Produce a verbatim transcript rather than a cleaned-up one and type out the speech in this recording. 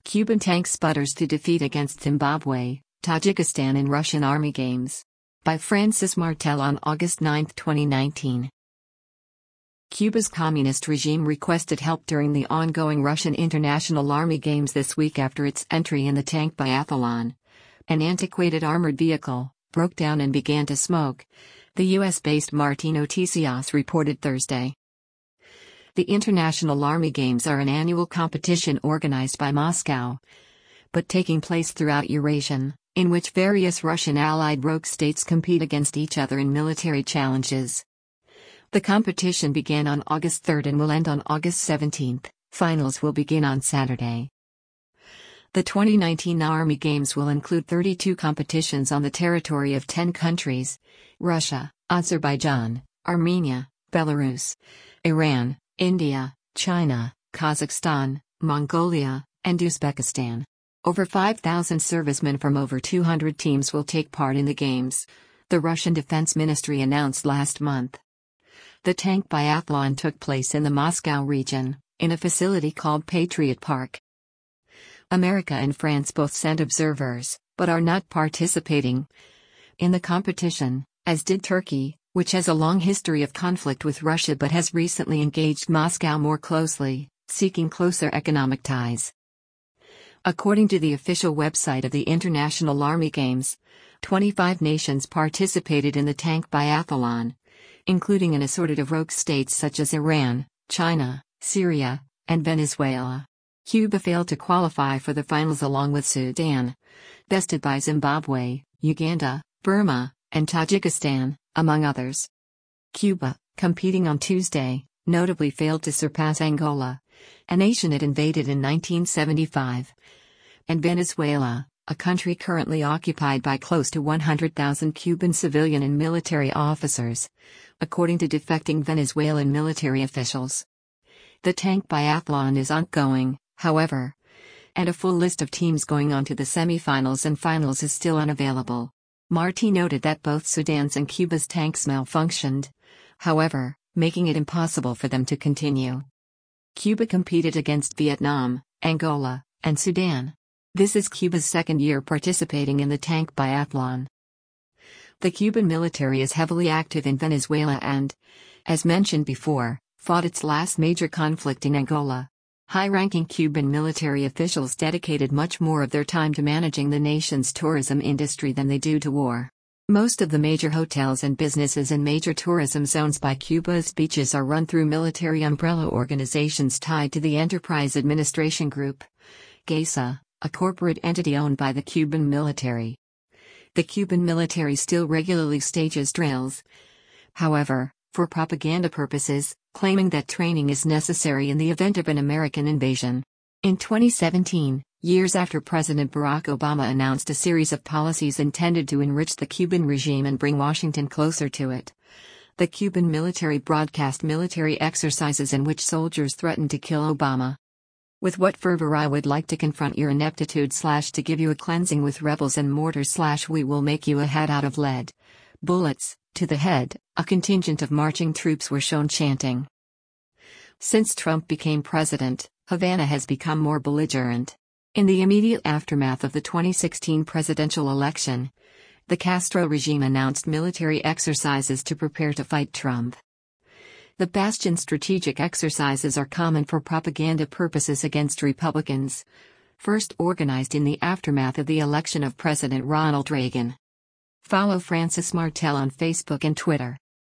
Cuban tank sputters to defeat against Zimbabwe, Tajikistan in Russian Army Games. By Francis Martel on August ninth, twenty nineteen. Cuba's communist regime requested help during the ongoing Russian International Army Games this week after its entry in the tank biathlon. An antiquated armored vehicle broke down and began to smoke, the U S-based Martín Noticias reported Thursday. The International Army Games are an annual competition organized by Moscow, but taking place throughout Eurasia, in which various Russian allied rogue states compete against each other in military challenges. The competition began on August third and will end on August seventeenth. Finals will begin on Saturday. The twenty nineteen Army Games will include thirty-two competitions on the territory of ten countries: Russia, Azerbaijan, Armenia, Belarus, Iran, India, China, Kazakhstan, Mongolia, and Uzbekistan. Over five thousand servicemen from over two hundred teams will take part in the Games, the Russian Defense Ministry announced last month. The tank biathlon took place in the Moscow region, in a facility called Patriot Park. America and France both sent observers, but are not participating in the competition, as did Turkey, which has a long history of conflict with Russia but has recently engaged Moscow more closely, seeking closer economic ties. According to the official website of the International Army Games, twenty-five nations participated in the tank biathlon, including an assortment of rogue states such as Iran, China, Syria, and Venezuela. Cuba failed to qualify for the finals along with Sudan, bested by Zimbabwe, Uganda, Burma, and Tajikistan, among others. Cuba, competing on Tuesday, notably failed to surpass Angola, a nation it invaded in nineteen seventy-five, and Venezuela, a country currently occupied by close to one hundred thousand Cuban civilian and military officers, according to defecting Venezuelan military officials. The tank biathlon is ongoing, however, and a full list of teams going on to the semifinals and finals is still unavailable. Marti noted that both Sudan's and Cuba's tanks malfunctioned, however, making it impossible for them to continue. Cuba competed against Vietnam, Angola, and Sudan. This is Cuba's second year participating in the tank biathlon. The Cuban military is heavily active in Venezuela and, as mentioned before, fought its last major conflict in Angola. High-ranking Cuban military officials dedicated much more of their time to managing the nation's tourism industry than they do to war. Most of the major hotels and businesses in major tourism zones by Cuba's beaches are run through military umbrella organizations tied to the Enterprise Administration Group, GESA, a corporate entity owned by the Cuban military. The Cuban military still regularly stages drills, however, for propaganda purposes, claiming that training is necessary in the event of an American invasion. In twenty seventeen, years after President Barack Obama announced a series of policies intended to enrich the Cuban regime and bring Washington closer to it, the Cuban military broadcast military exercises in which soldiers threatened to kill Obama. With what fervor I would like to confront your ineptitude slash to give you a cleansing with rebels and mortars slash we will make you a hat out of lead. Bullets, to the head, a contingent of marching troops were shown chanting. Since Trump became president, Havana has become more belligerent. In the immediate aftermath of the twenty sixteen presidential election, the Castro regime announced military exercises to prepare to fight Trump. The Bastion strategic exercises are common for propaganda purposes against Republicans, first organized in the aftermath of the election of President Ronald Reagan. Follow Francis Martel on Facebook and Twitter.